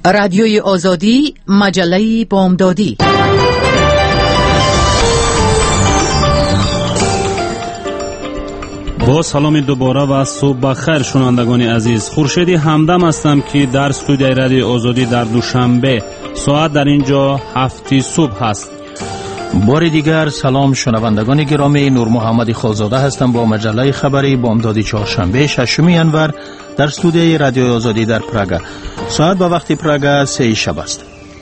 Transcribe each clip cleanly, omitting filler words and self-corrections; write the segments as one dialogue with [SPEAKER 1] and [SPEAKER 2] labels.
[SPEAKER 1] رادیوی آزادی، مجله بامدادی.
[SPEAKER 2] با سلام دوباره و صبح بخیر شنوندگان عزیز. خورشیدی همدم هستم که در استودیوی رادیوی آزادی در دوشنبه ساعت در اینجا 7 صبح هست.
[SPEAKER 3] بار دیگر سلام شنوندگان گرامی، نور محمد خالزاده هستم با مجله خبری بامدادی چهارشنبه 6 ینور در استودیوی رادیوی آزادی در پراگ. ساعت با وقت پراگ 3 شب است.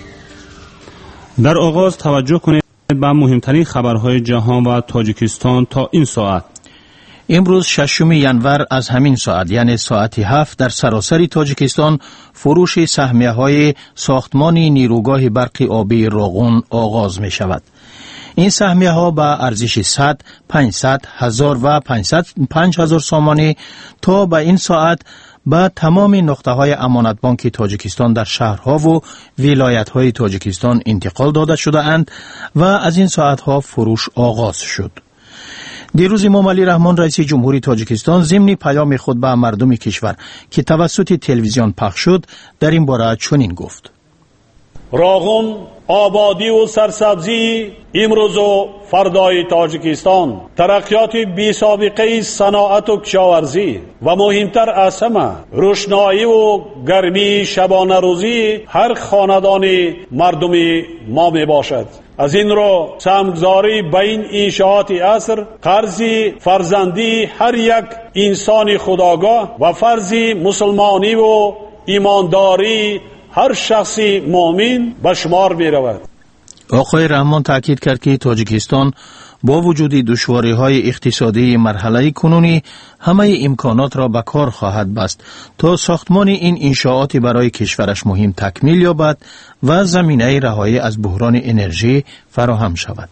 [SPEAKER 2] در آغاز توجه کنید به مهمترین خبرهای جهان و تاجیکستان تا این ساعت.
[SPEAKER 3] امروز 6 ینور از همین ساعت یعنی ساعت 7 در سراسر تاجیکستان فروش سهمیه‌های ساختمان نیروگاه برق آبی راغون آغاز می شود. این سهمیه‌ها به ارزش 100، 500، 1000 و 5000 سامانی تا به این ساعت به تمام نقطه‌های امانت بانک تاجیکستان در شهرها و ولایت‌های تاجیکستان انتقال داده شده اند و از این ساعت‌ها فروش آغاز شد. دیروز امام علی رحمان رئیس جمهوری تاجیکستان ضمن پیام خود به مردم کشور که توسط تلویزیون پخش شد در این باره چنین گفت:
[SPEAKER 4] راغون آبادی و سرسبزی امروز و فردای تاجیکستان، ترقیات بی سابقه صناعت و کشاورزی و مهمتر از همه روشنایی و گرمی شبانه روزی هر خاندان مردم ما می باشد. از این رو سهمگذاری به این انشاءات عصر قرض فرزندی هر یک انسان خودآگاه و فرض مسلمانی و ایمانداری هر شخص مؤمن به شمار می رود.
[SPEAKER 3] آقای رحمان تاکید کرد که تاجیکستان با وجود دشواری‌های اقتصادی مرحله کنونی همه امکانات را به کار خواهد بست تا ساختمان این انشاءات برای کشورش مهم تکمیل یابد و زمینه رهایی از بحران انرژی فراهم شود.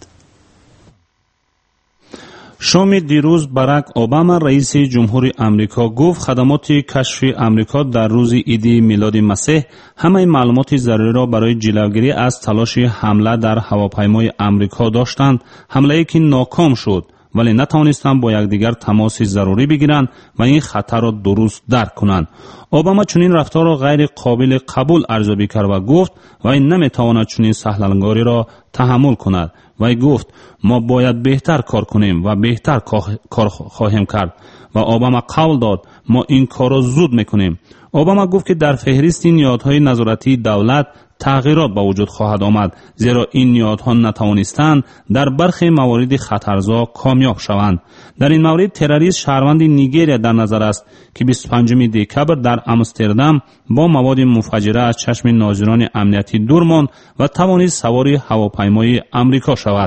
[SPEAKER 2] شام دیروز باراک اوباما رئیس جمهوری امریکا گفت خدمات کشف امریکا در روز عید میلاد مسیح همه معلومات ضروری را برای جلوگیری از تلاش حمله در هواپیمای امریکا داشتند، حمله‌ای که ناکام شد ولی نتوانستند با یکدیگر تماس ضروری بگیرند و این خطر را درست درک کنند. اوباما چنین رفتار را غیر قابل قبول ارزیابی کرد و گفت وی نمیتواند چنین سهلنگاری را تحمل کند. وی گفت ما باید بهتر کار کنیم و بهتر کار خواهیم کرد و اوباما قول داد ما این کار را زود میکنیم. اوباما گفت که در فهرست نیازهای نظارتی دولت تغییرات به وجود خواهد آمد، زیرا این نیازها نتوانستند در برخی موارد خطرزا کامیاب شوند. در این مورد تروریست شهروند نیجریه در نظر است که 25 دکبر در آمستردام با مواد منفجره از چشم ناظران امنیتی دور ماند و توانست سوار هواپیمای امریکا شود.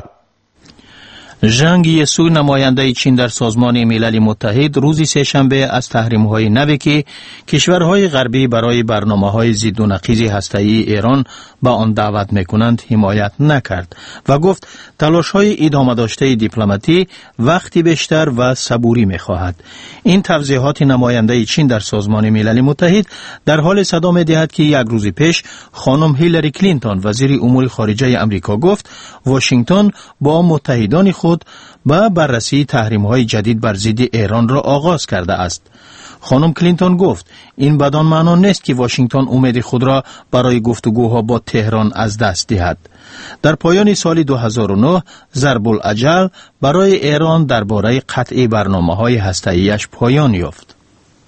[SPEAKER 3] ژانگ یسو نماینده چین در سازمان ملل متحد روز سه‌شنبه از تحریم‌های نوی که کشورهای غربی برای برنامه‌های ضد و نقیض هسته‌ای ایران به آن دعوت می‌کنند حمایت نکرد و گفت تلاش‌های ادامه داشته دیپلماتی وقتی بیشتر و صبوری می‌خواهد. این توضیحات نماینده چین در سازمان ملل متحد در حال صدا می‌دهد که یک روز پیش خانم هیلاری کلینتون وزیر امور خارجه آمریکا گفت واشنگتن با متحدان خود با بررسی تحریم‌های جدید بر ضد ایران را آغاز کرده است. خانم کلینتون گفت این بدان معنا نیست که واشنگتن امید خود را برای گفتگوها با تهران از دست دهد. در پایان سال 2009 ضرب الاجل برای ایران درباره قطع برنامه‌های هسته‌ایش پایان یافت.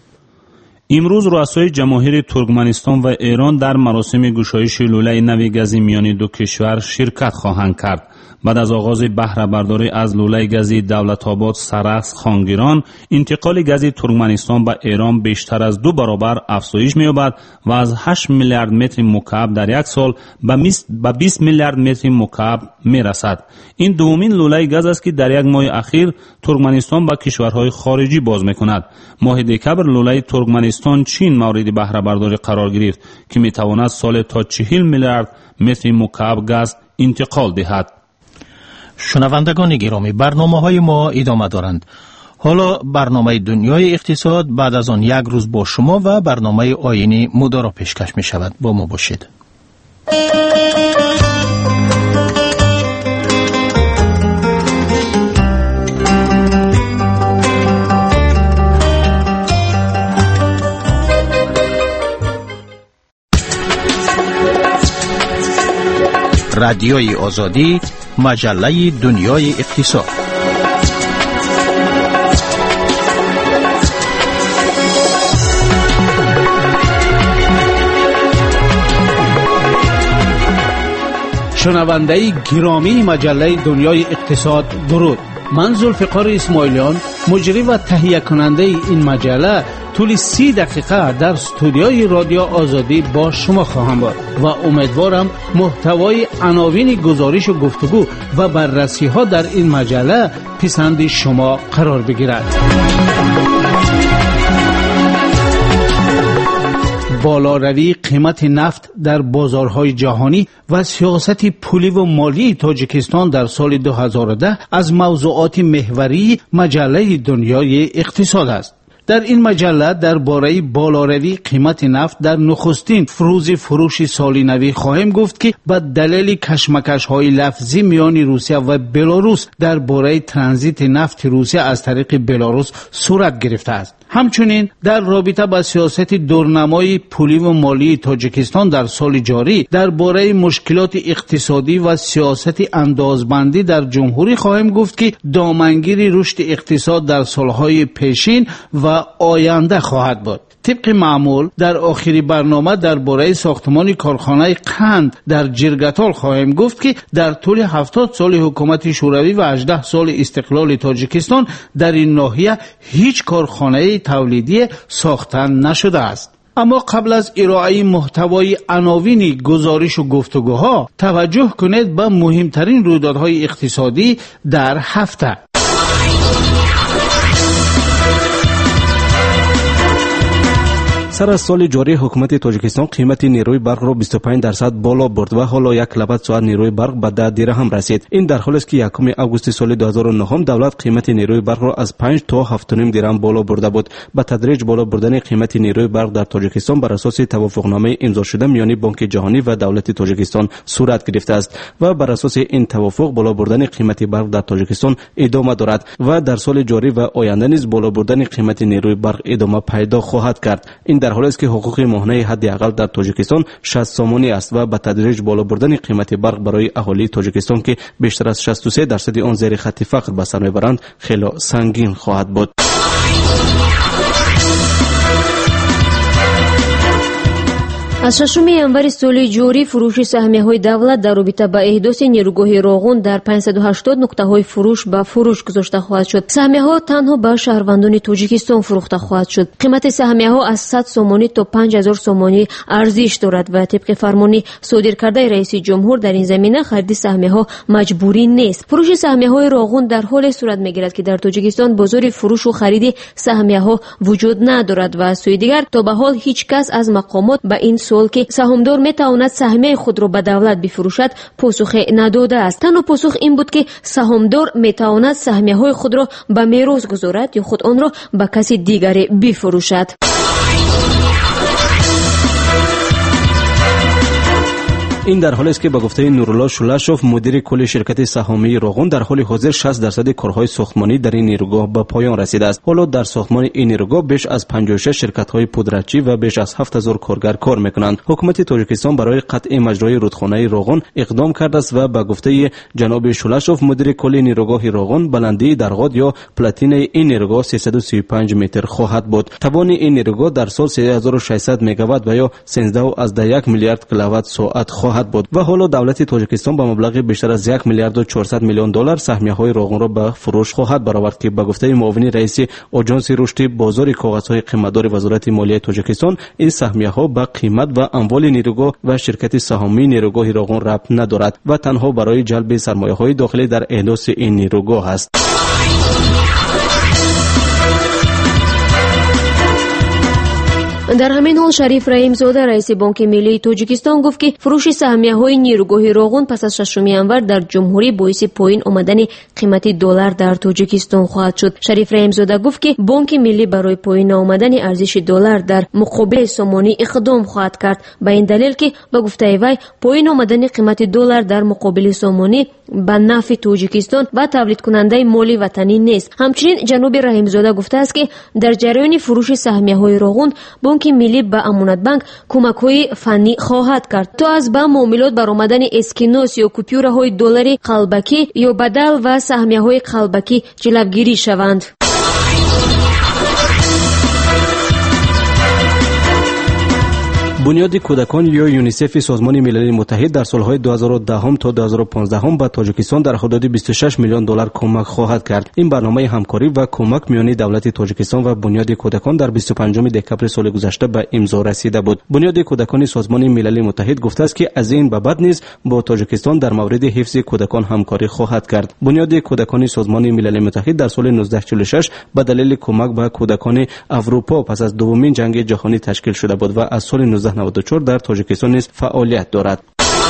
[SPEAKER 2] امروز رؤسای جماهیر ترکمنستان و ایران در مراسم گشایش لوله نوی گازی میان دو کشور شرکت خواهند کرد. بعد از آغاز بهره برداری از لوله گازی دولت‌آباد سرخس خانگیران، انتقال گاز ترکمنستان به ایران بیشتر از 2 برابر افزایش می‌یابد و از 8 میلیارد متر مکعب در یک سال به 20 میلیارد متر مکعب می‌رسد. این دومین لوله گاز است که در یک ماه اخیر ترکمنستان به کشورهای خارجی باز می‌کند. ماه دکبر لوله ترکمنستان چین مورد بهره برداری قرار گرفت که می‌تواند سال تا 40 میلیارد متر مکعب گاز انتقال دهد.
[SPEAKER 3] شنوندگان گرامی، برنامه‌های ما ادامه دارند. حالا برنامه دنیای اقتصاد، بعد از آن یک روز با شما و برنامه آیینی مدارا پیشکش می شود. با ما باشید. رادیوی آزادی، مجله دنیای اقتصاد.
[SPEAKER 5] شنونده گرامی مجله دنیای اقتصاد، درود. من ذوالفقار اسماعیلیان، مجری و تهیه کننده این مجله، طول 30 دقیقه در استودیوی رادیو آزادی با شما خواهم بود و امیدوارم محتوای عناوین گزارش و گفتگو و بررسی ها در این مجله پسند شما قرار بگیرد. بالاروی قیمت نفت در بازارهای جهانی و سیاست پولی و مالی تاجیکستان در سال 2010 از موضوعات محوری مجله دنیای اقتصاد است. در این مجله درباره بالاروی قیمت نفت در نخستین روز فروش سال نو خواهیم گفت که به دلیل کشمکش‌های لفظی میان روسیه و بلاروس درباره ترانزیت نفت روسیه از طریق بلاروس صورت گرفته است. همچنین در رابطه با سیاست دورنمای پولی و مالی تاجیکستان در سال جاری درباره مشکلات اقتصادی و سیاست اندازبندی در جمهوری خواهیم گفت که دامنگیر رشد اقتصاد در سالهای پیشین و آینده خواهد بود. طبق معمول در آخری برنامه درباره ساختمان کارخانه قند در جرگتال خواهیم گفت که در طول 70 سال حکومت شوروی و 18 سال استقلال تاجیکستان در این ناحیه هیچ کارخانه تولیدی ساخته نشده است. اما قبل از ارائه محتوای عناوین گزارش و گفتگوها توجه کنید به مهمترین رویدادهای اقتصادی در هفته.
[SPEAKER 6] سر از سال جاری حکومت تاجیکستان قیمت نیروی برق را 25% بالا برد و حالا 1 لبد ساعت نیروی برق به 10 درهم رسید. این در حالی است که 1 آگوست سال 2009 دولت قیمت نیروی برق را از 5 تا 7.5 درهم بالا برده بود. به تدریج بالا بردن قیمت نیروی برق در تاجیکستان بر اساس توافقنامه امضا شده میان بانک جهانی و دولت تاجیکستان صورت گرفته است و بر اساس این توافق بالا بردن قیمت برق در تاجیکستان ادامه دارد و در سال جاری و آینده نیز بالا بردن قیمت نیروی برق ادامه پیدا خواهد کرد. این در حالی است که حقوق ماهانه حداقل در تاجیکستان 60 سومانی است و به تدریج بالا بردن قیمت برق برای اهالی تاجیکستان که بیشتر از 63% آن زیر خط فقر به سر میبرند خیلی سنگین خواهد بود.
[SPEAKER 7] از 6 январи соли ҷорӣ фурӯши саҳмияҳои давлат дар робита ба эҳдоси нерӯгоҳи роғун дар 580 нуқтаҳои фурӯш ба фурӯш гузошта хоҳад шуд. саҳмияҳо танҳо ба шаҳрвандони тоҷикистон фурӯхта хоҳад шуд. қимати саҳмияҳо аз 100 сомонӣ то 5000 сомонӣ арзиш дорад ва тибқи фармони содиркардаи раиси ҷумҳур дар ин замина хариди саҳмияҳо маҷбурӣ нест. фурӯши саҳмияҳои роғун дар ҳоле сурат мегирад ки дар тоҷикистон бозори фурӯшу хариди саҳмияҳо вуҷуд надорад ва аз сӯи дигар то ба ҳол ҳеҷ кас аз мақомот ба ин که سهامدار میتواند سهمیه خود را به دولت بفروشد پاسخ نداده است. تنها پاسخ این بود که سهامدار میتواند سهمیه های خود را به میراث گذارد یا خود آن را به کسی دیگری بفروشد.
[SPEAKER 6] این در حالی است که به گفته نورالله شولاشوف مدیر کل شرکت سهامی روغن در حال حاضر 60% کارهای ساختمانی در این نیروگاه به پایان رسیده است. حالا در ساختمان این نیروگاه بیش از 56 شرکت‌های پودرچی و بیش از 7000 کارگر کار می‌کنند. حکومت تاجیکستان برای قطع مجرای رودخانه روغن اقدام کرده است و به گفته جناب شولاشوف مدیر کل نیروگاه روغن بلندی درغاد یا پلاتین این نیروگاه 335 متر خواهد بود. توان این نیروگاه در سال 3600 مگاوات و یا 13.1 میلیارد کیلووات ساعت خواهد بود و حالا دولت تاجیکستان با مبلغ بیشتر از 1 میلیارد و 400 میلیون دلار سهمیه‌های روغن را به فروش خواهد برآورد که به گفته معاون رئیس آژانس رشد بازار کاغذهای قیمتدار وزارت مالیه تاجیکستان این سهمیه‌ها به قیمت و اموال نیروگاه و شرکت سهامی نیروگاه روغن ربط ندارد و تنها برای جلب سرمایه‌های داخلی در احداث این نیروگاه است.
[SPEAKER 7] در همین حال شریف رحیمزاده رئیس بانک ملی تاجیکستان گفت که فروش سهمیه‌های نیروگاه روغن پس از 6 январ در جمهوری باعث پایین آمدن قیمت دلار در تاجیکستان خواهد شد. شریف رحیمزاده گفت که بانک ملی برای پایین آمدن ارزش دلار در مقابل سومانی اقدام خواهد کرد به این دلیل که به گفته وی پایین آمدن قیمت دلار در مقابل سومانی به نفع تاجیکستان و تولید کننده مالی وطنی نیست. همچنین جناب رحیمزاده گفته است که در جریان فروش سهمیه‌های روغن بانک بانک ملی به امانتبانک کمک‌های فنی خواهد کرد تا از به معاملات برآمدن اسکناس یا کوپیورهای دلاری قلبکی یا بدل و سهمیه‌های قلبکی جلوگیری شوند.
[SPEAKER 6] بنیاد کودکان یا یونیسف سازمان ملل متحد در سالهای 2010 تا 2015 به تاجیکستان در حدود 26 میلیون دلار کمک خواهد کرد. این برنامه همکاری و کمک میان دولت تاجیکستان و بنیاد کودکان در 25 دکامبر سال گذشته به امضا رسیده بود. بنیاد کودکان سازمان ملل متحد گفته است که از این به بعد نیز با تاجیکستان در مورد حفظ کودکان همکاری خواهد کرد. بنیاد کودکان سازمان ملل متحد در سال 1946 به دلیل کمک به کودکان اروپا پس از دومین جنگ جهانی تشکیل شده بود و از سال 1994 در تاجیکستان نیز فعالیت دارد.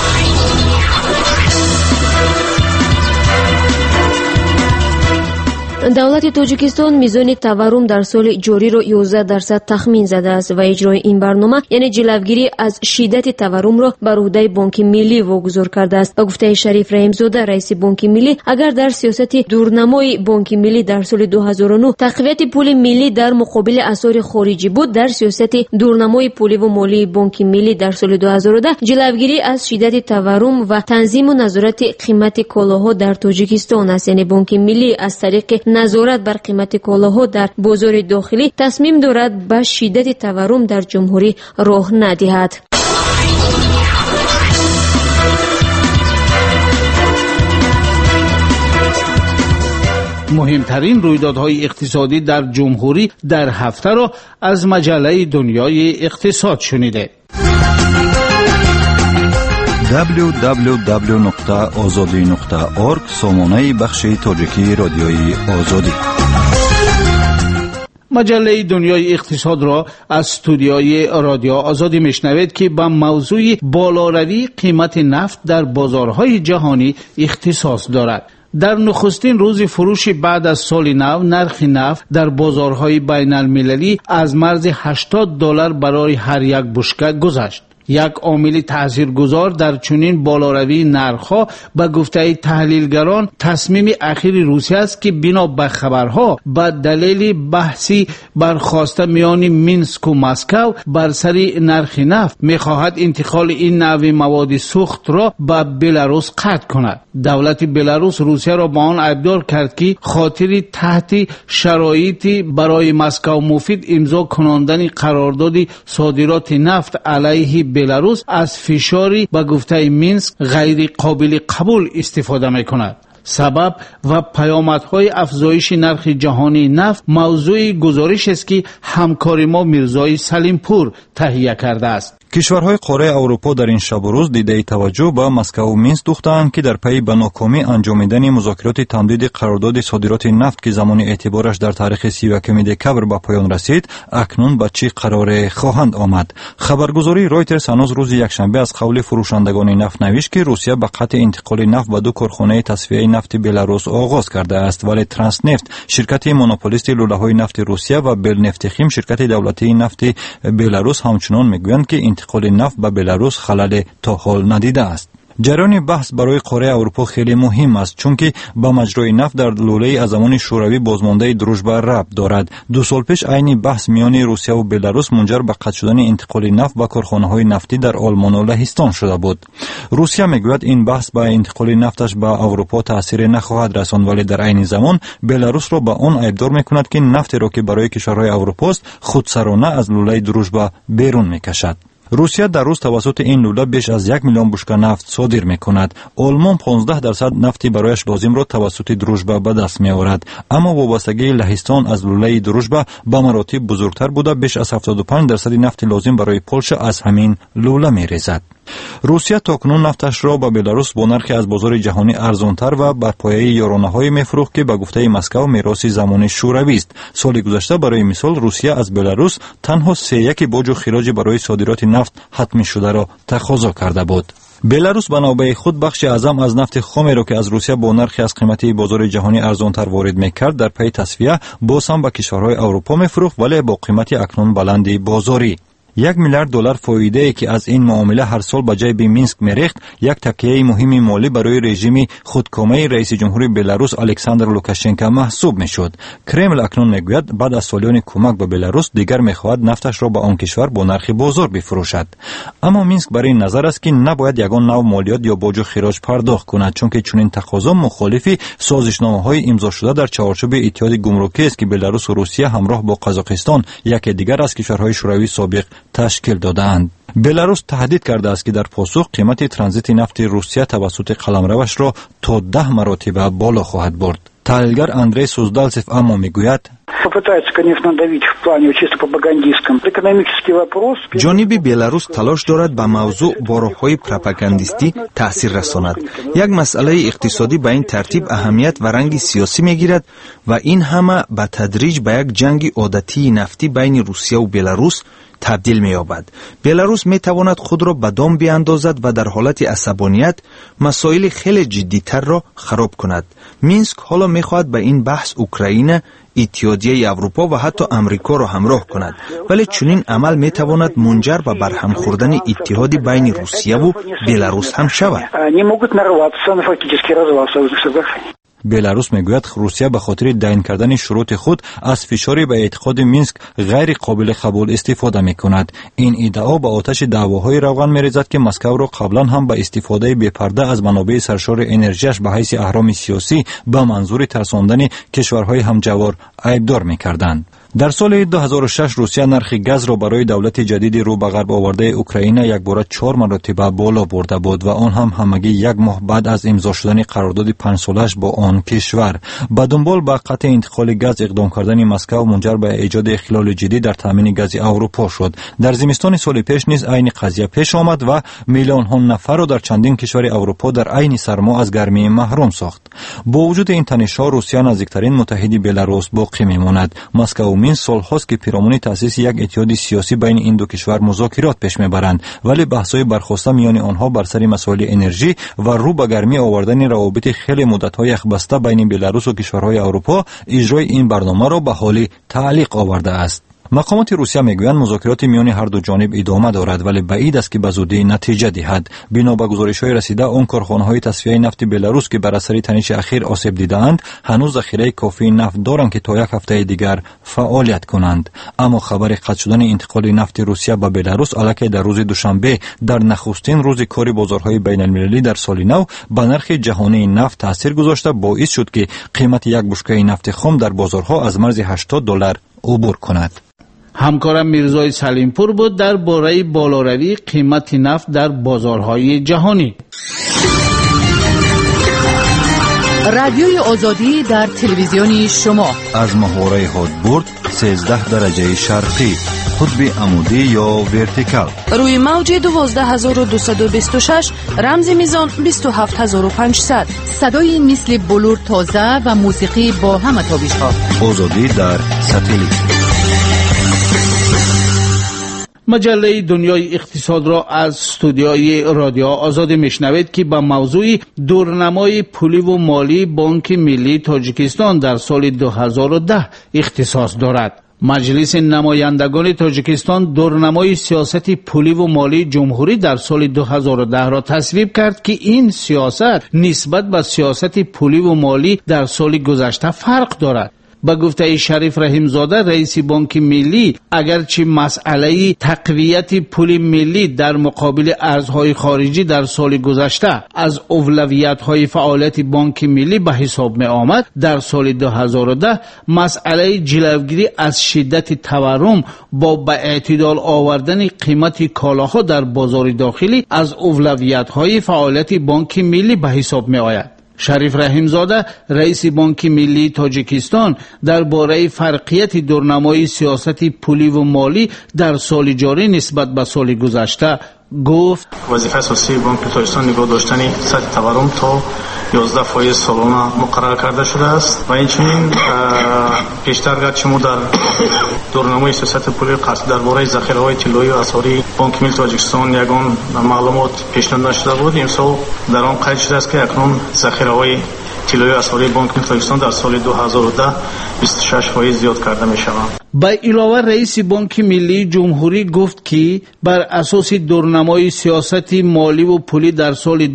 [SPEAKER 7] دولت تاجیکستان میزان تورم در سال جاری را 11% تخمین زده است و اجرای این برنامه یعنی جلوگیری از شدت تورم را بر عهده بانک ملی واگذار کرده است. با گفته شریف رحیمزاده رئیس بانک ملی، اگر در سیاست دورنمای بانک ملی در سال 2009 تقویت پول ملی در مقابل اسعار خارجی بود، در سیاست دورنمای پولی و مالی بانک ملی در سال 2010 جلوگیری از شدت تورم و تنظیم و نظارت قیمت کالاها در تاجیکستان است. یعنی بانک ملی از طریق نظارت بر قیمت کالاها در بازار داخلی تصمیم دارد به شدت تورم در جمهوری راه ندهد.
[SPEAKER 5] مهمترین رویدادهای اقتصادی در جمهوری در هفته را از مجله دنیای اقتصاد شنیده.
[SPEAKER 8] www.azadi.org سامانه بخش تاجیکی رادیوی آزادی.
[SPEAKER 5] مجله دنیای اقتصاد را از استودیوی رادیو آزادی میشنوید که به موضوع بالاروی قیمت نفت در بازارهای جهانی اختصاص دارد. در نخستین روز فروش بعد از سال نو، نرخ نفت در بازارهای بین المللی از مرز $80 برای هر یک بشکه گذشت. یک عامل تاثیرگذار در چنین بالاروی نرخ‌ها به گفته تحلیلگران تصمیم اخیر روسیه است که بنا به خبرها به دلیل بحثی برخاسته میان مینسک و مسکو بر سر نرخ نفت می‌خواهد انتقال این نوع مواد سوخت را به بلاروس قطع کند. دولت بلاروس روسیه را به آن ابدار کرد که خاطر تحت شرایطی برای مسکو مفید امضا کناندن قرارداد صادرات نفت علیه بلاروس از فشاری به گفته مینسک غیر قابل قبول استفاده می‌کند. سبب و پیامدهای افزایش نرخ جهانی نفت موضوع گزارش است که همکار ما میرزای سلیمپور تهیه کرده است.
[SPEAKER 8] کشورهای قاره اروپا در این شب و روز دیده توجه به مسکو و مینسک دوختند که در پی به ناکامی انجامیدن مذاکرات تمدید قرارداد صادرات نفت که زمان اعتبارش در تاریخ 31 دکامبر به پایان رسید، اکنون به چه قرار خواهند آمد. خبرگزاری رایترز هنوز روز یکشنبه از قول فروشندگان نفت نوشت که روسیه به قطع انتقال نفت به دو کارخانه تصفیه نفت بلاروس آغاز کرده است، ولی ترانسنفت شرکت مونوپولیست لوله‌های نفت روسیه و بلنفتخیم شرکت دولتی نفت بلاروس همچنان میگویند که انتقال نفت به بلاروس خلل تا حال ندیده است. جریان بحث برای قاره اروپا خیلی مهم است، چون که با مجرای نفت در لوله از زمان شوروی بازمانده دروژبه ربط دارد. 2 سال پیش عین بحث میان روسیه و بلاروس منجر به قطع شدن انتقال نفت به کارخانه‌های نفتی در آلمان و لهستان شده بود. روسیه میگوید این بحث به انتقال نفتش به اروپا تاثیر نخواهد رساند، ولی در عین زمان بلاروس را به آن ابدار میکند که نفتی را که برای کشورهای اروپا است خودسرانه از لوله دروژبه بیرون میکشد. روسیه در روز توسط این لوله بیش از 1 میلیون بشکه نفت صادر میکند. آلمان 15% نفتی برایش لازم را توسط دروژبه به دست میآورد، اما وابستگی لهستان از لوله دروژبه به مراتب بزرگتر بوده. بیش از 75% نفت لازم برای پولش از همین لوله میریزد. روسیه تاکنون نفتش را به بلاروس با نرخی از بازار جهانی ارزانتر و بر پایه یارانه‌های میفروخت که به گفته مسکو میراث زمان شوروی است. سال گذشته برای مثال روسیه از بلاروس تنها 3.1 باج و خراج برای صادرات نفت حتمی شده را تقاضا کرده بود. بلاروس به نوبه خود بخش اعظم از نفت خام را که از روسیه با نرخی از قیمت بازار جهانی ارزانتر وارد میکرد در پی تصفیه باز هم به کشورهای اروپا میفروخت، ولی با قیمت اکنون بلند بازاری. 1 میلیارد دلار فایده که از این معامله هر سال به جیب مینسک میریخت یک تکیه مهم مالی برای رژیم خودکامه رئیس جمهور بلاروس الکساندر لوکاشنکو محسوب میشد. کرمل اکنون میگوید بعد از سالیان کمک به بلاروس دیگر میخواهد نفتش را به آن کشور با نرخ بازار بفروشد. اما مینسک برای این نظر است که نباید یگان نوع مالیات یا باج و خراج پرداخت کند، چون که چنین تقاضا مخالف سازشنامه‌های امضا شده در چارچوب اتحاد گمرکی است که بلاروس و روسیه همراه با قزاقستان یکی دیگر از کشورهای شوروی سابق تشکیل دادند. بلاروس تهدید کرده است که در پاسخ قیمت ترانزیت نفت روسیه توسط قلمروش را تا 10 مراتب بالا خواهد برد. تحلیلگر اندری سوزدالسف اما میگوید
[SPEAKER 9] جانب بلاروس تلاش دارد به موضوع با راه‌های پروپاگاندیستی تأثیر رساند. یک مسئله اقتصادی به این ترتیب اهمیت و رنگ سیاسی میگیرد و این همه به تدریج به یک جنگ عادتی نفتی بین روسیه و بلاروس تبدیل می‌یابد. بلاروس می‌تواند خود را به دام بیاندازد و در حالت عصبانیت مسائل خیلی جدی‌تر را خراب کند. مینسک حالا می‌خواهد به این بحث اوکراین، اتحادیه اروپا و حتی امریکا را همراه کند، ولی چنین عمل می‌تواند منجر به برهم خوردن اتحاد بین روسیه و بلاروس هم شود.
[SPEAKER 8] بلاروس میگوید روسیه به خاطر تعیین کردن شروط خود از فشاری به اعتقاد مینسک غیر قابل قبول استفاده میکند. این ادعا به آتش دعواهای روغن میریزد که مسکو را قبلا هم به استفاده بی‌پرده از منابع سرشار انرژیش به حیث اهرام سیاسی به منظور ترساندن کشورهای همجوار عیبدار میکردند. در سال 2006 روسیه نرخ گاز را برای دولت جدید رو به غرب آورده اوکراین یک بار 4 مرتبه بالا برده بود و آن هم همگی 1 ماه بعد از امضا شدن قرارداد 5 سالش با آن کشور. به دنبال به قطع انتقال گاز اقدام کردن مسکو منجر به ایجاد اختلال جدی در تامین گاز اروپا شد. در زمستان سال پیش نیز عین قضیه پیش آمد و میلیون ها نفر را در چندین کشور اروپا در عین سرما از گرمی محروم ساخت. با وجود این تنش‌ها روسیه نزدیکترین متحد بلاروس باقی میماند. مسکو این سال‌هاست که پیرامون تأسیس یک اتحاد سیاسی بین این دو کشور مذاکرات پیش میبرند، ولی بحث‌های برخاسته میان آنها بر سر مسائل انرژی و رو به گرمی آوردن روابط خیلی مدت‌های یخبسته بین بلاروس و کشورهای اروپا اجرای این برنامه را به حال تعلیق آورده است. مقامات روسیه میگویند مذاکرات میان هر دو جانب ادامه دارد، ولی بعید است که به زودی نتیجه دهد. بنا به گزارش‌های رسیده آن کارخانه‌های تصفیه نفت بلاروس که بر اثر تنش اخیر آسیب دیده‌اند هنوز ذخیره کافی نفت دارند که تا یک هفته دیگر فعالیت کنند. اما خبر قطع شدن انتقال نفت روسیه به بلاروس الکی در روز دوشنبه در نخستین روز کار بازارهای بین‌المللی در سال نو به نرخ جهانی نفت تاثیر گذاشته باعث شد که قیمت یک بشکه نفت خام در بازارها از مرز $80 عبور کند.
[SPEAKER 5] همکارم میرزای سلیمپور بود در باره بالاروی قیمت نفت در بازارهای جهانی.
[SPEAKER 1] رادیوی آزادی در تلویزیون شما
[SPEAKER 8] از محوره هادبورد 13 درجه شرقی، قطب عمودی یا ورتیکال،
[SPEAKER 10] روی موج 12226 رمز میزان 27500،
[SPEAKER 1] صدای مثل بلور تازه و موسیقی با همه تابش‌ها.
[SPEAKER 8] آزادی در ساتلیت.
[SPEAKER 5] مجله دنیای اقتصاد را از استودیوی رادیو آزاد میشنوید که با موضوع دورنمای پولی و مالی بانک ملی تاجیکستان در سال 2010 اختصاص دارد. مجلس نمایندگان تاجیکستان دورنمای سیاست پولی و مالی جمهوری در سال 2010 را تصویب کرد که این سیاست نسبت به سیاست پولی و مالی در سال گذشته فرق دارد. با گفته شریف رحیمزاده رئیس بانک ملی، اگرچه مسئله تقویت پول ملی در مقابل ارزهای خارجی در سال گذشته از اولویت‌های فعالیت بانک ملی به حساب می آمد، در سال 2010 مسئله جلوگیری از شدت تورم با به اعتدال آوردن قیمت کالاها در بازار داخلی از اولویت‌های فعالیت بانک ملی به حساب می آید. شریف رحیمزاده رئیس بانک ملی تاجیکستان درباره فرقیت دورنمای سیاست پولی و مالی در سال جاری نسبت به سال گذشته گفت:
[SPEAKER 11] وظیفه اساسی بانک تاجیکستان نگاه داشتن سطح تورم تا 11% سالانه مقرر کرده شده است و اینچنین پیشتر گرچه ما در دورنمای سیاست پولی قصد درباره ذخیره‌های طلایی و اسعاری بانک ملی تاجیکستان یگان معلومات پیشنهاد شده بود، امسال در آن قید شده است که اکنون ذخیره‌های طلای اسعاری بانک تاجیکستان در سال 2010 26% زیاد کرده می شود.
[SPEAKER 5] با علاوه رئیس بانک ملی جمهوری گفت که بر اساس دورنمای سیاست مالی و پولی در سال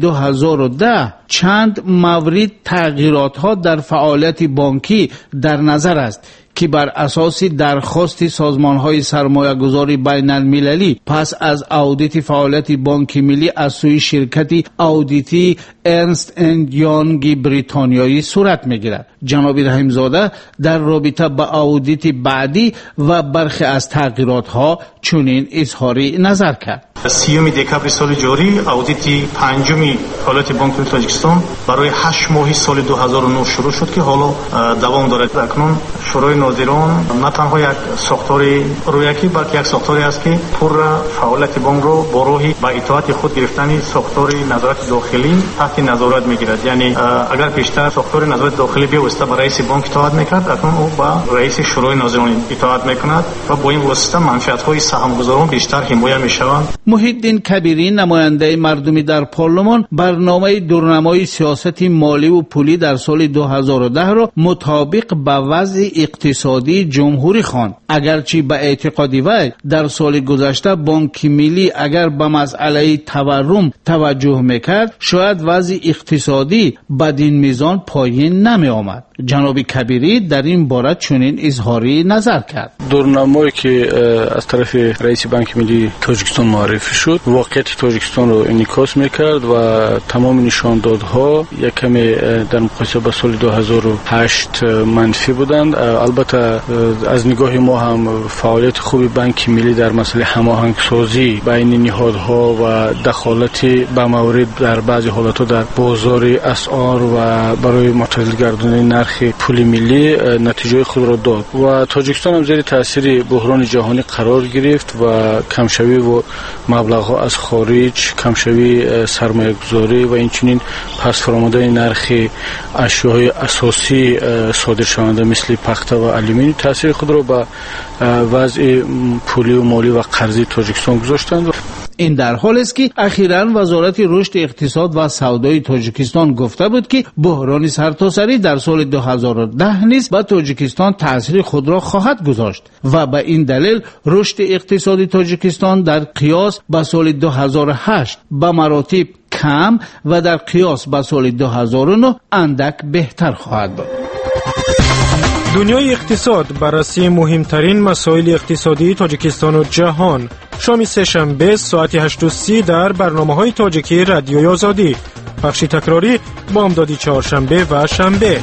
[SPEAKER 5] 2010 چند مورد تغییرات ها در فعالیت بانکی در نظر است که بر اساس درخواست سازمان‌های سرمایه‌گذاری بین‌المللی پس از آدیت فعالیت بانک ملی از سوی شرکت آدیتی ارنست اند یانگ بریتانیایی صورت می‌گیرد. جناب رحیم‌زاده در رابطه با آدیت بعدی و برخی از تغییرات‌ها چنین اظهار نظر کرد.
[SPEAKER 11] 30 دکامبر سال جاری آدیت پنجمی فعالیت بانک تاجیکستان برای 8 ماه سال 2009 شروع شد که حالا دوام دارد. اکنون شورای ناظران نه تنها یک ساختار رویکی بلکه یک ساختاری است که پر فعالیت بانک رو با راهی با اطاعت خود گرفتن ساختار نظارت داخلی تحت نظارت میگیرد. یعنی اگر پیشتر ساختار نظارت داخلی بیوسته با رئیس بانک اطاعت میکرد، اکنون او با رئیس شورای ناظران اطاعت میکند و با این واسطه منفعت‌های سهام‌گذاران بیشتر حمایت میشوند.
[SPEAKER 5] محیدین کبیری نماینده مردمی در پارلمان برنامه دورنمای سیاست مالی و پولی در سال 2010 را مطابق با وضع اقتصادی جمهوری خواند. اگرچه به اعتقاد وی در سال گذشته بانک ملی اگر به مسئله تورم توجه میکرد شاید وضع اقتصادی بدین میزان پایین نمی آمد. جناب کبیری در این باره چنین اظهاری نظر کرد.
[SPEAKER 12] دورنمایی که از طرف رئیس بانک ملی تاجیکستان معرفی شد واقعیت تاجیکستان رو انعکاس میکرد و تمام نشاندادها یک کمی در مقایسه با سال 2008 منفی بودند. البته از نگاه ما هم فعالیت خوبی بانک ملی در مسئله هماهنگ سازی بین نهادها و دخالت به مورد در بعضی حالات در بازار اسعار و برای معتدل گرداندن نرخ پول ملی نتیجه خود را داد و تاجیکستان هم زیر تاثیر بحران جهانی قرار گرفت و کمشوی و مبلغ‌ها از خارج، کمشوی سرمایه‌گذاری و اینچنین پس فرآمدن نرخ اشیاء اساسی صادر شونده مثل پخته و آلومینیوم تاثیر خود را به وضع پولی و مالی و قرضی تاجیکستان گذاشتند.
[SPEAKER 5] این در حالی است که اخیراً وزارت رشد اقتصاد و سودای تاجیکستان گفته بود که بحران سرتاسری در سال 2010 نیز به تاجیکستان تاثیر خود را خواهد گذاشت و به این دلیل رشد اقتصادی تاجیکستان در قیاس با سال 2008 به مراتب کم و در قیاس با سال 2009 اندک بهتر خواهد بود.
[SPEAKER 13] دنیای اقتصاد بررسی مهمترین مسائل اقتصادی تاجیکستان و جهان. شام سه‌شنبه ساعت 8:30 در برنامه‌های تاجیکی رادیوی آزادی. بخش تکراری بامدادی چهارشنبه و شنبه.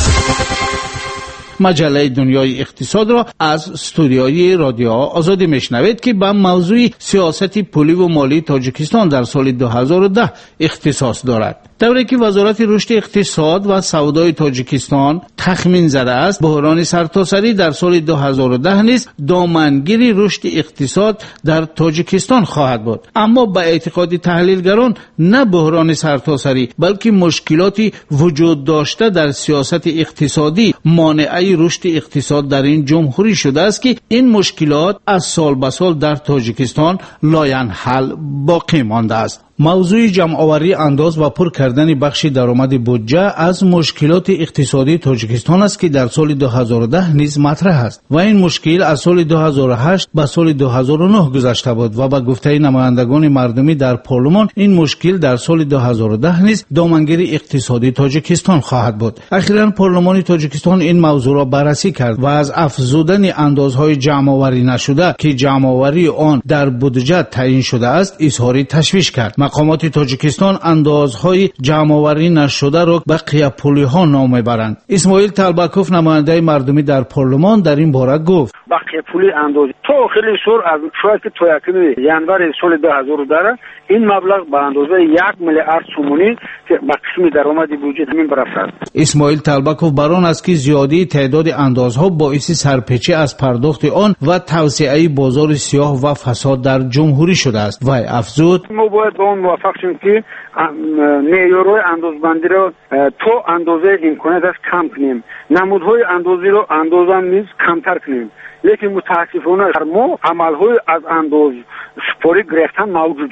[SPEAKER 5] مجله دنیای اقتصاد را از استودیوی رادیو آزادی میشنوید که به موضوع سیاست پولی و مالی تاجیکستان در سال 2010 اختصاص دارد. طوری که وزارت رشد اقتصاد و سودای تاجیکستان تخمین زده است بحران سرتاسری در سال 2010 نیز دامنگیر رشد اقتصاد در تاجیکستان خواهد بود. اما به اعتقاد تحلیلگران نه بحران سرتاسری بلکه مشکلاتی وجود داشته در سیاست اقتصادی مانع رشد اقتصاد در این جمهوری شده است که این مشکلات از سال به سال در تاجیکستان لاینحل باقی مانده است. موضوع جمع‌آوری انداز و پر کردن بخش درآمد بودجه از مشکلات اقتصادی تاجیکستان است که در سال 2010 نیز مطرح است و این مشکل از سال 2008 به سال 2009 گذشته بود و به گفته نمایندگان مردمی در پارلمان این مشکل در سال 2010 نیز دامنگیر اقتصادی تاجیکستان خواهد بود. اخیراً پارلمان تاجیکستان این موضوع را بررسی کرد و از افزودن اندازهای جمع‌آوری نشده که جمع‌آوری آن در بودجه تعیین شده است اظهار تشویش کرد. مقامات تاجیکستان اندازهای جمع‌آوری نشده را به قیاپولی‌ها نام می‌برند. اسماعیل طلبکوف نماینده مردمی در پارلمان در این باره گفت:
[SPEAKER 14] با قیاپولی اندازه تا آخر سال از شاید که تا ینور سال 2010 این مبلغ به اندازه 1 میلیارد سومونی که به قسم درآمد بودجه زمین برآورد.
[SPEAKER 5] اسماعیل طلبکوف بران است که زیادی تعداد اندازها باعث سرپیچی از پرداخت آن و توسعه بازار سیاه و فساد در جمهوری شده است. و افزود:
[SPEAKER 14] ما باید با اون موافق شیم که معیارهای اندازبندی را تا اندازه امکانات است کم کنیم، نمودهای اندازی را اندازه نیز کمتر کنیم. لیکن متاسفانه در ما عملهای از انداز سپاری گرفتن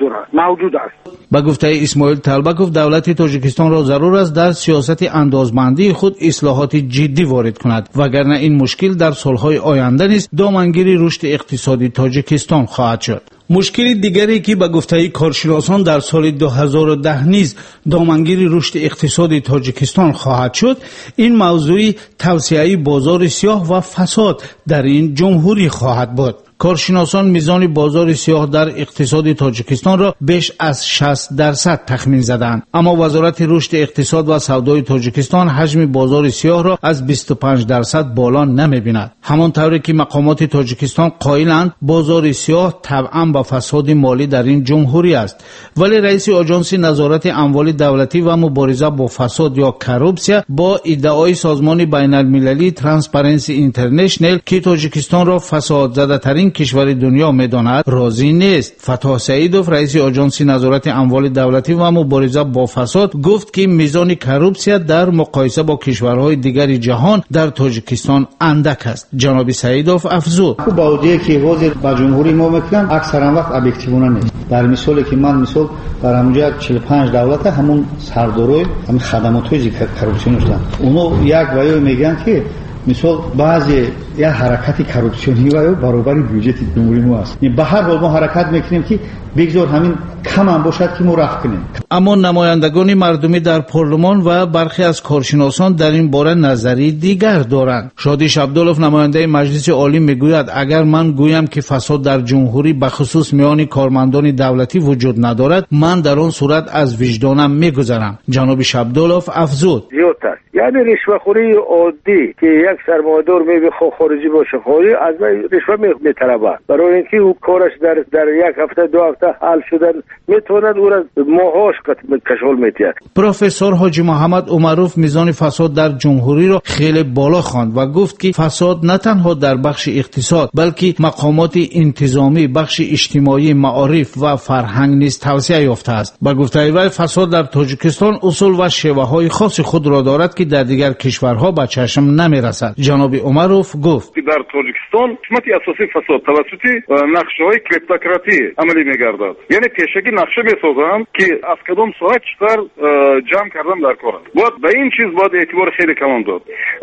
[SPEAKER 14] موجود است.
[SPEAKER 5] با گفته اسماعیل طلبکوف دولت تاجیکستان را ضرور است در سیاست اندازمندی خود اصلاحات جدی وارد کند وگرنه این مشکل در سالهای آینده نیز دامنگیری رشد اقتصادی تاجیکستان خواهد شد. مشکل دیگری که به گفته کارشناسان در سال 2010 نیز دامنگیر رشد اقتصادی تاجیکستان خواهد شد این موضوع توسعه بازار سیاه و فساد در این جمهوری خواهد بود. کارشناسان میزان بازار سیاه در اقتصاد تاجیکستان را بیش از 60% تخمین زدند، اما وزارت رشد اقتصاد و سودای تاجیکستان حجم بازار سیاه را از 25% بالا نمی‌بیند. همانطوری که مقامات تاجیکستان قائلند بازار سیاه طبعاً با فساد مالی در این جمهوری است، ولی رئیس آژانس نظارت اموال دولتی و مبارزه با فساد یا کروپسیا با ادعای سازمان بین‌المللی ترانسپرنسی اینترنشنل که تاجیکستان را فساد زده ترین کشور دنیا می‌داند راضی نیست. فتح سعیدوف رئیس آژانس نظارت اموال دولتی و مبارزه با فساد گفت که میزان کروپسیا در مقایسه با کشورهای دیگر جهان در تاجیکستان اندک است. جناب سعیدوف افزود
[SPEAKER 15] با وجودی که حاضر با جمهوری ما میکنن اکثرا وقت ابجکتیوانه نیست. در مثالی که من مثال در همونجا 45 دولت همون سردارای همین خدمات‌های کروپسیون هستند. اونو یک وایو میگن که مثال بعضی یا حرکت کروپسیونی و برابر بودجه جمهوری ما است. به هر حال ما حرکت میکنیم که بگذار همین کم هم باشد که ما رفع کنیم.
[SPEAKER 5] اما نمایندگان مردمی در پارلمان و برخی از کارشناسان در این باره نظری دیگر دارند. شادیش عبدالله نماینده مجلس عالی میگوید اگر من گویم که فساد در جمهوری به خصوص میان کارمندان دولتی وجود ندارد من در آن صورت از وجدانم میگذرم. جناب عبدالله افزود
[SPEAKER 14] یعنی رشوه‌خوری عادی که یک سرمایه‌دار می‌خواد خارجی باشه خواهی از رشوه می‌طلبه برای اینکه او کارش در یک هفته دو هفته حل شدن میتواند او را ماهاش کشول می‌دهد.
[SPEAKER 5] پروفسور حاجی محمد عمروف میزان فساد در جمهوری را خیلی بالا خواند و گفت که فساد نه تنها در بخش اقتصاد بلکه مقامات انتظامی، بخش اجتماعی، معارف و فرهنگ نیز توسعه یافته است. با گفته وی فساد در تاجیکستان اصول و شیوه‌های خاص خود را دارد که در دیگر کشورها به چشم نمیرسد. جناب عمروف گفت
[SPEAKER 16] در تاجیکستان قسمت اساسی فساد توسط نقشه‌های کلیپتوکراتی عملی می‌گردد. یعنی پیشگی نقشه می‌سازند که از کدام ساعت چقدر جمع کردن در کار است. باید به این چیز باید اعتبار خیلی کم داد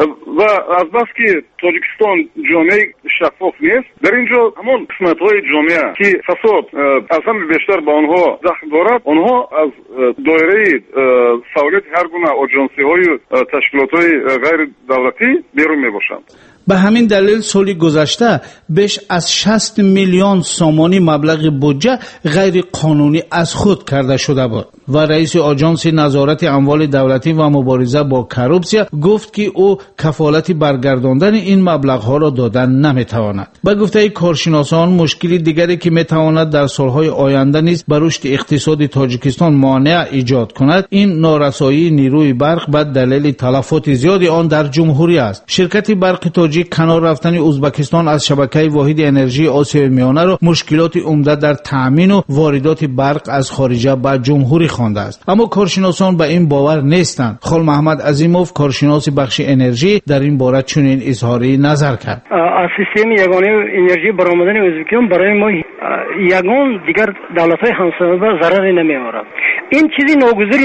[SPEAKER 16] و از بس که تاجیکستان جامعه شفاف نیست در اینجا همون قسمت‌های جامعه که فساد از همه بیشتر به آنها دخل دارد آنها از دایره فعالیت هر گونه آژانسی‌های تشکیلات‌های غیر دولتی بیرون میباشند.
[SPEAKER 5] به همین دلیل سال گذشته بیش از 60 میلیون سومانی مبلغ بودجه غیر قانونی از خود کرده شده بود و رئیس آژانس نظارت اموال دولتی و مبارزه با کروپسیا گفت که او کفالت برگرداندن این مبلغ‌ها را دادن نمیتواند. به گفته کارشناسان مشکلی دیگری که میتواند در سالهای آینده نیز بر رشد اقتصاد تاجیکستان مانع ایجاد کند این نارسایی نیروی برق به دلیل تلفات زیاد آن در جمهوری است. شرکت برق کنار رفتن ازبکستان از شبکه واحد انرژی آسیای میانه را مشکلات عمده در تامین و واردات برق از خارجه به جمهوری خوانده است. اما کارشناسان به این باور نیستند. خال محمد عظیموف کارشناس بخش انرژی در این باره چنین اظهاری نظر کرد.
[SPEAKER 17] از سیستم یگانه انرژی برآمدن ازبکستان برای ما یگان دیگر دولت‌های همسایه ضرری نمی‌آورد. این چیزی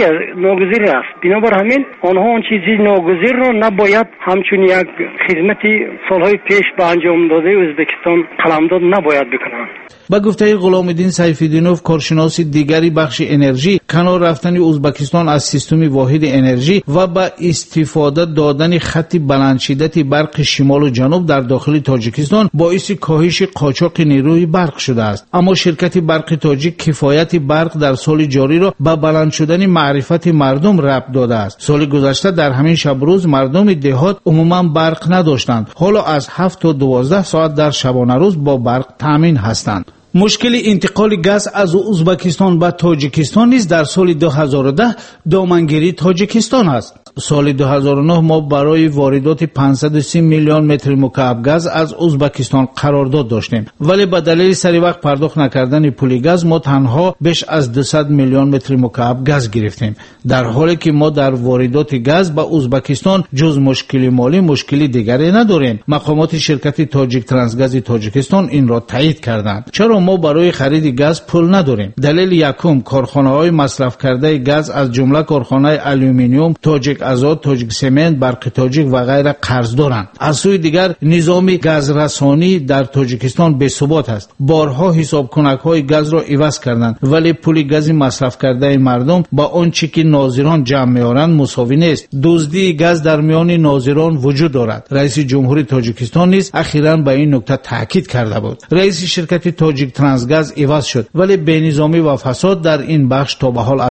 [SPEAKER 17] ناگزیر است. بنابر همین آنها اون چیزی ناگزیر را نباید همچون یک خدمتی سالهای پیش به انجام داده ازبکستان قلمداد نباید بکنند.
[SPEAKER 5] با گفته غلام الدین سیف‌الدینوف کارشناس دیگری بخش انرژی کنار رفتن ازبکستان از سیستم واحد انرژی و با استفاده دادن خط بلند شدت برق شمال و جنوب در داخل تاجیکستان باعث کاهش قاچاق نیروی برق شده است. اما شرکت برق تاجیک کفایت برق در سال جاری را به بلند شدن معرفت مردم ربط داده است. سال گذشته در همین شب روز مردم دهات عموما برق نداشتند. حالا از 7 تا 12 ساعت در شبانه روز با برق تامین هستند. مشکل انتقال گاز از ازبکستان به تاجیکستان نیز در سال 2010 دامنگیری تاجیکستان است. سال 2009 ما برای واردات 530 میلیون متر مکعب گاز از ازبکستان قرارداد داشتیم، ولی به دلیل سری وقت پرداخت نکردن پول گاز ما تنها بیش از 200 میلیون متر مکعب گاز گرفتیم، در حالی که ما در واردات گاز به ازبکستان جز مشکلی مالی مشکلی دیگری نداریم. مقامات شرکت تاجیک ترانسگاز تاجیکستان این را تایید کردند. چرا ما برای خرید گاز پول نداریم؟ دلیل یکم، کارخانه‌های مصرف کرده گاز از جمله کارخانه آلومینیوم، تاجیک آزاد، تاجیک سمنت، برق تاجیک و غیره قرض دارند. از سوی دیگر نظام گازرسانی در تاجیکستان بی‌ثبات است. بارها حساب کنک‌های گاز را عوض کردند، ولی پول گاز مصرف کرده مردم با آنچه که ناظران جمع می‌آورند مساوی نیست. دزدی گاز در میان ناظران وجود دارد. رئیس جمهوری تاجیکستان نیز اخیراً به این نکته تاکید کرده بود. رئیس شرکت تاجیک ترانسگاز عوض شد، ولی بینظامی و فساد در این بخش تا به حال